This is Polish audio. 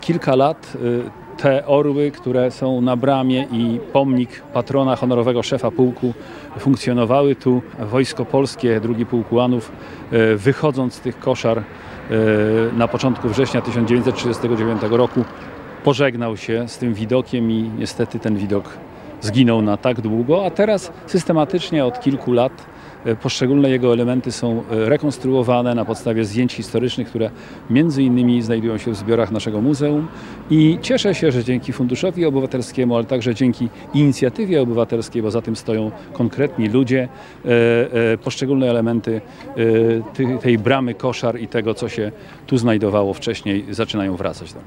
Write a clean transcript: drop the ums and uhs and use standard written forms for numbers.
Kilka lat te orły, które są na bramie i pomnik patrona honorowego szefa pułku funkcjonowały tu. Wojsko Polskie, II Pułk Ułanów, wychodząc z tych koszar na początku września 1939 roku, pożegnał się z tym widokiem i niestety ten widok zginął na tak długo, a teraz systematycznie od kilku lat poszczególne jego elementy są rekonstruowane na podstawie zdjęć historycznych, które między innymi znajdują się w zbiorach naszego muzeum i cieszę się, że dzięki Funduszowi Obywatelskiemu, ale także dzięki inicjatywie obywatelskiej, bo za tym stoją konkretni ludzie, poszczególne elementy tej bramy koszar i tego, co się tu znajdowało wcześniej, zaczynają wracać do nas.